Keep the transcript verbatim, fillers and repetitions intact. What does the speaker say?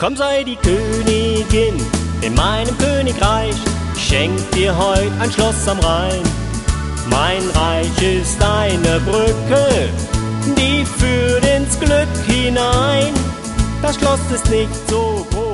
Komm, sei die Königin in meinem Königreich. Ich schenk dir heut ein Schloss am Rhein. Mein Reich ist eine Brücke, die führt ins Glück hinein. Das Schloss ist nicht so groß.